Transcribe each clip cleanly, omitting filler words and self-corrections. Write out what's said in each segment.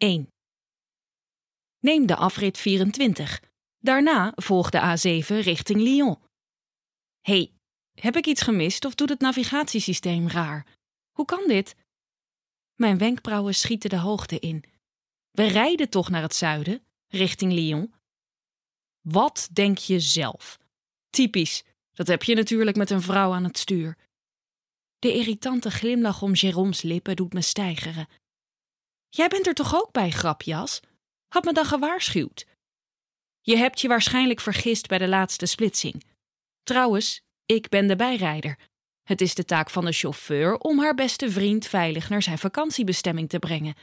1. Neem de afrit 24. Daarna volg de A7 richting Lyon. Hé, heb ik iets gemist of doet het navigatiesysteem raar? Hoe kan dit? Mijn wenkbrauwen schieten de hoogte in. We rijden toch naar het zuiden, richting Lyon? Wat denk je zelf? Typisch, dat heb je natuurlijk met een vrouw aan het stuur. De irritante glimlach om Jérôme's lippen doet me steigeren. Jij bent er toch ook bij, grapjas? Had me dan gewaarschuwd. Je hebt je waarschijnlijk vergist bij de laatste splitsing. Trouwens, ik ben de bijrijder. Het is de taak van de chauffeur om haar beste vriend veilig naar zijn vakantiebestemming te brengen.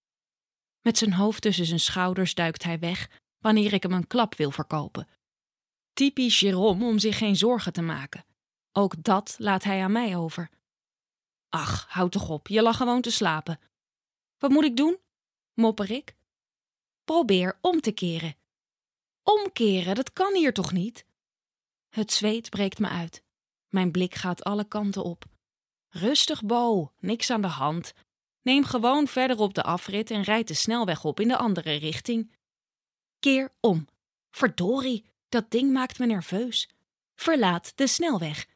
Met zijn hoofd tussen zijn schouders duikt hij weg wanneer ik hem een klap wil verkopen. Typisch Jérôme om zich geen zorgen te maken. Ook dat laat hij aan mij over. Ach, houd toch op, je lag gewoon te slapen. Wat moet ik doen? Mopper ik. Probeer om te keren. Omkeren, dat kan hier toch niet? Het zweet breekt me uit. Mijn blik gaat alle kanten op. Rustig, Bo, niks aan de hand. Neem gewoon verder op de afrit en rijd de snelweg op in de andere richting. Keer om. Verdorie, dat ding maakt me nerveus. Verlaat de snelweg.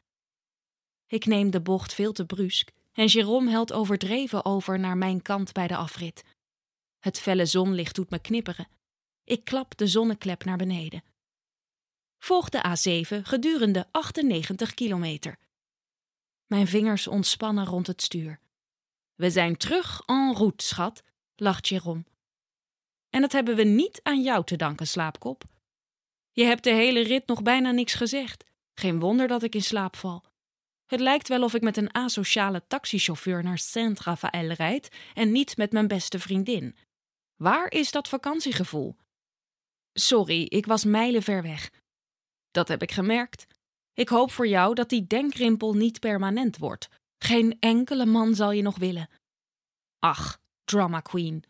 Ik neem de bocht veel te brusk en Jérôme helt overdreven over naar mijn kant bij de afrit. Het felle zonlicht doet me knipperen. Ik klap de zonneklep naar beneden. Volg de A7 gedurende 98 kilometer. Mijn vingers ontspannen rond het stuur. We zijn terug en route, schat, lacht Jérôme. En dat hebben we niet aan jou te danken, slaapkop. Je hebt de hele rit nog bijna niks gezegd. Geen wonder dat ik in slaap val. Het lijkt wel of ik met een asociale taxichauffeur naar Saint-Raphaël rijd en niet met mijn beste vriendin. Waar is dat vakantiegevoel? Sorry, ik was mijlenver weg. Dat heb ik gemerkt. Ik hoop voor jou dat die denkrimpel niet permanent wordt. Geen enkele man zal je nog willen. Ach, drama queen.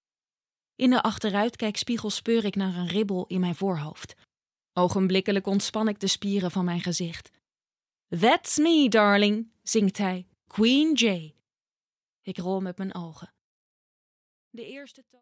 In de achteruitkijkspiegel speur ik naar een ribbel in mijn voorhoofd. Ogenblikkelijk ontspan ik de spieren van mijn gezicht. That's me, darling, zingt hij. Queen J. Ik rol met mijn ogen. De eerste